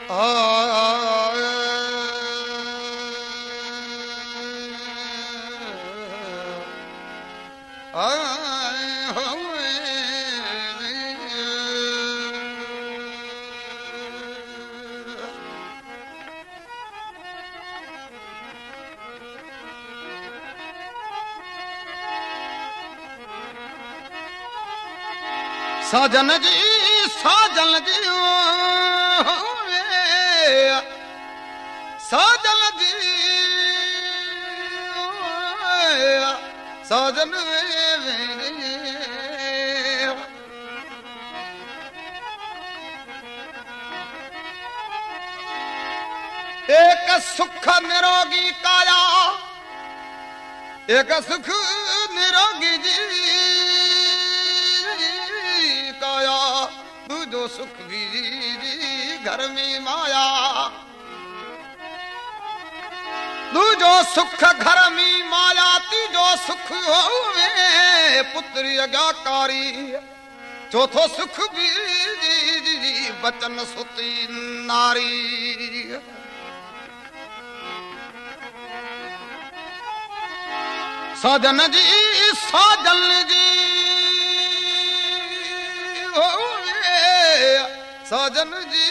साजन जी साजन जी साजन जी साजन एक सुख निरोगी काया एक सुख निरोगी जी काया दूजो सुख भी घर में माया दूजो सुख घर में माया तीजो सुख होवे पुत्री आज्ञाकारी चौथो सुख भी बचन सुती नारी साजन जी साजन जी साजन जी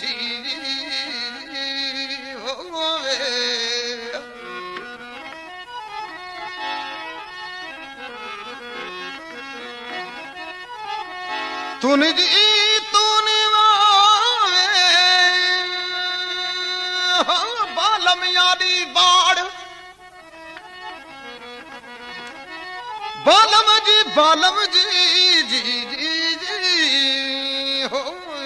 तूने जी तूने बालम यादी बाड़ बालम जी जी जी जी हो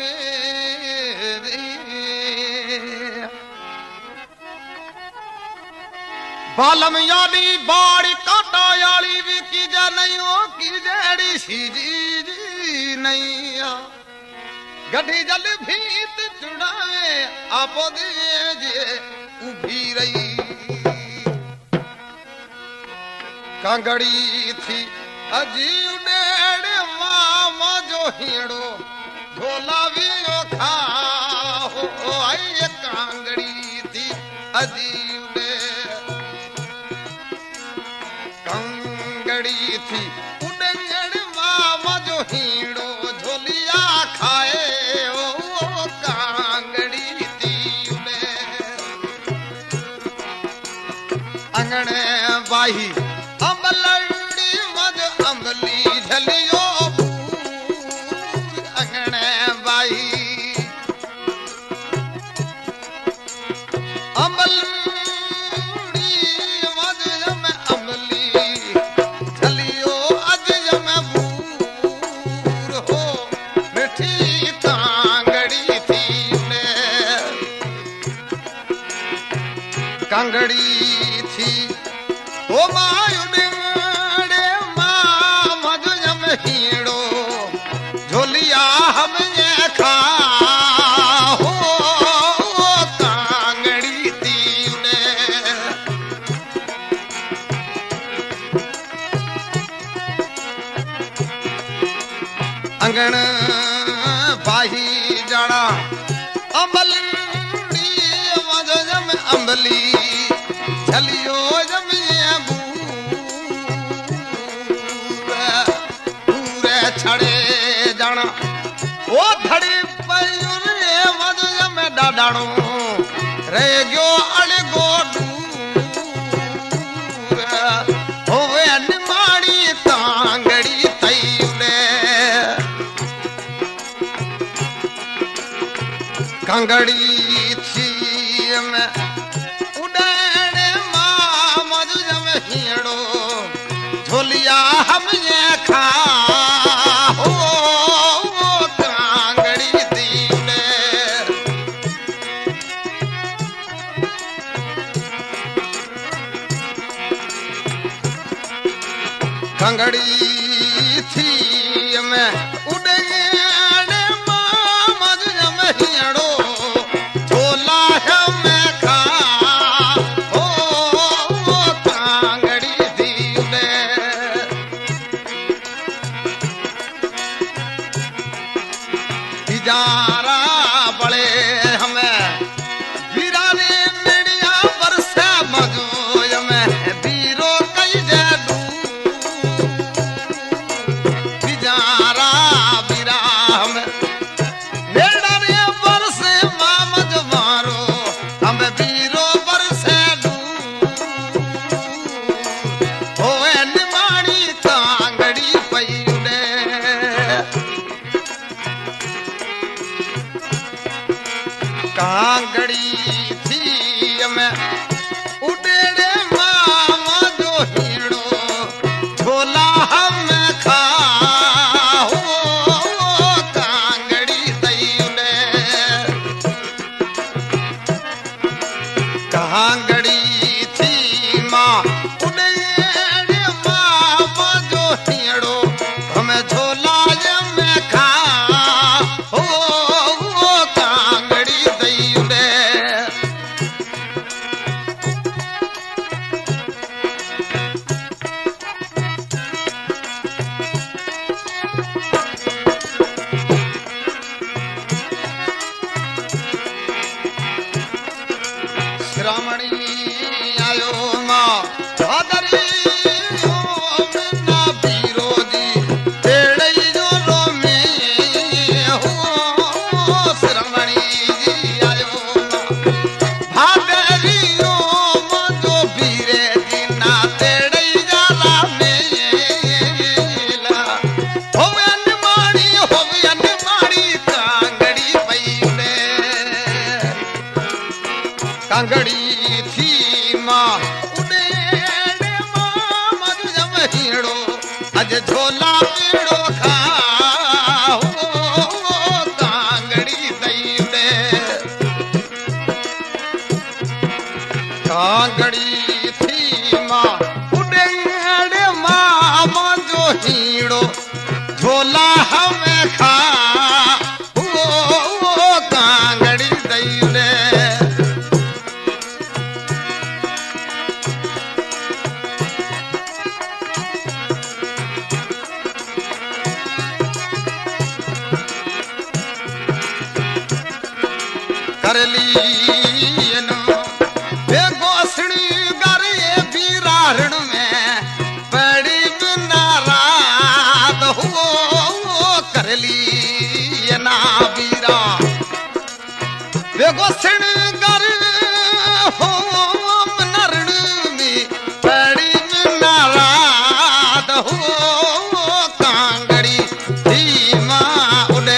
बालम यादी बाड़ी काटा याली भी की जा नहीं हो की जेड़ी सी जी जी नहीं गढ़ी जल भीत चुड़ावे आपो दे जे उभी रही कांगड़ी थी अजी उडेड़ मामा जो हीड़ो ढोला भी खा हो आई कांगड़ी थी अजी कांगड़ी थी उडेड़ मामा जो हीड़ो झोलिया खाए ओ कांगड़ी थी अंगने बाही अमलड़ी मज अमली झलियो अंगने बाई अमलड़ी मज अमली झलियो अज बूर हो मिठी कांगड़ी थी कांगड़ी थी ओ मायू हीड़ो झोलिया हम ये खा हो कांगड़ी तीने अंगण बाही जाना अमली मजम अमली झलियो जम छड़े जाना वो धड़ी पयूरे मज में डाडाणो रे गयो अड़गो दूर होवे निमाड़ी कांगड़ी तईले कांगड़ी थी में उड़े मज में हीड़ो झोलिया हम ये खा कांगड़ी थी मैं उड़े मज में हीड़ो झोला है मैं खा हो कांगड़ी थी तिजारा बड़े हमें आयो मां भादरी कांगड़ी थी मां उड़े मां मधु जम हीड़ो अज झोला पीड़ो खा कांगड़ी दई उड़े कांगड़ी थी मां उड़े मां मधु हीड़ो झोला हमें खा कांगड़ी दई उड़े करली बेगोसड़ी गरे बीरारण में पड़ी बिना रात हो करली ना बीरा बेगोसड़ी गर हो नरण में पड़ी बिना रात हो कांगड़ी धीमा उड़े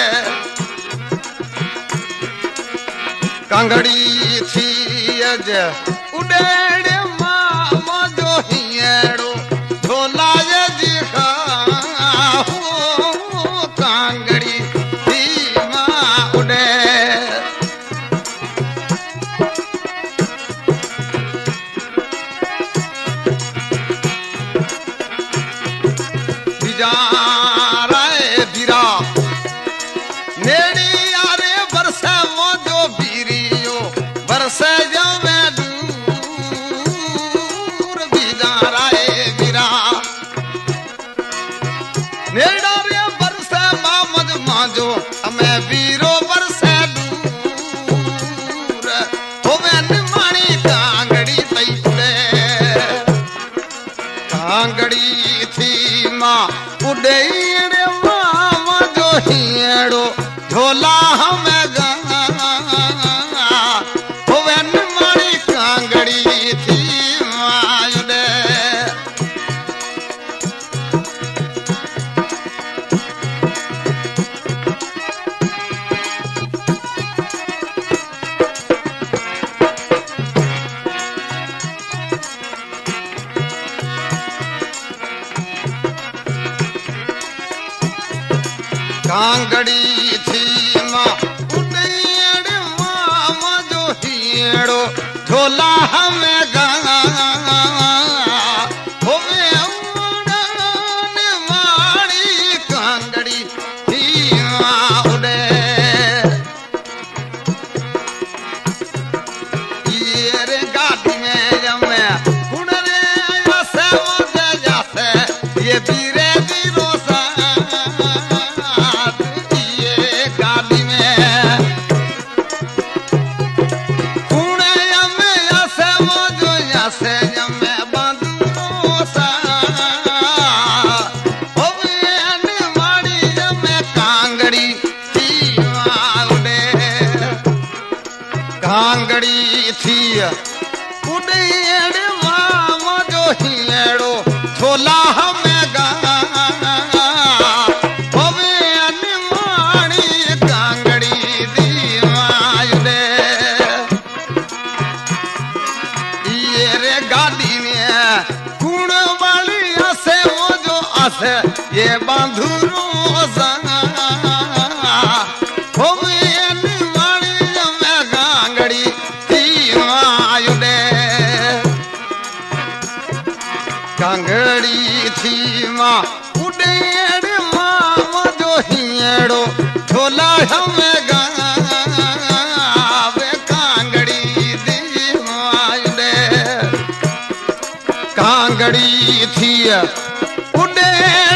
कांगड़ी थी अज उड़ेड़ मां जो हीड़ो झोला जी खा कांगड़ी थी मां उड़े बिजारे बिरा नेड़ी यारे बरसे मोजो बीरी बरसे जावे दूर बिजाराए बिरा नेड़ा रे बरसे मामद माजो हमें बीरो बरसे दूर होवे निमाणी कांगड़ी तई उड़े कांगड़ी थी मां उड़े रे मां जो हीड़ो झोला हमें कांगड़ी थी मां उड़ेड़ मां जो हीड़ो झोला हमें गा होवे उड़न माड़ी कांगड़ी थी मां उड़े ये रे गाड़ी में जमे कुण रे आसे मुझे जासे ये बीरे बीरो कांगड़ी थी उड़ेड़ मां जो हीड़ो झोला हमें गा होवे अनमाणी कांगड़ी दी मायुड़े ये रे गाड़ी में कुण वाली आसे वो जो आसे ये बांधुरो संगा होवे कांगड़ी थी मां उड़ेड़ मां जो हीड़ो झोला हमें गावे कांगड़ी दी मायुड़े कांगड़ी थी उड़ेड़